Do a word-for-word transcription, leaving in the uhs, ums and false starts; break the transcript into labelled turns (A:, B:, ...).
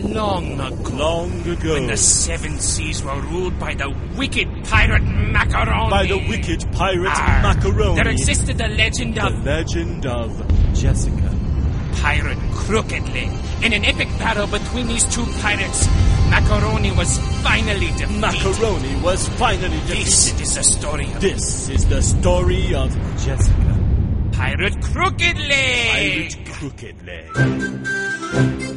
A: long ago.
B: Long ago.
A: When the seven seas were ruled by the wicked pirate Macaroni.
B: By the wicked pirate
A: Arr,
B: Macaroni.
A: There existed the legend
B: The
A: of
B: legend of Jessica.
A: Pirate Crooked Leg. In an epic battle between these two pirates, Macaroni was finally defeated.
B: Macaroni was finally defeated.
A: This is the story of
B: This is the story of Jessica.
A: Pirate Crooked Leg.
B: Pirate Crooked Leg.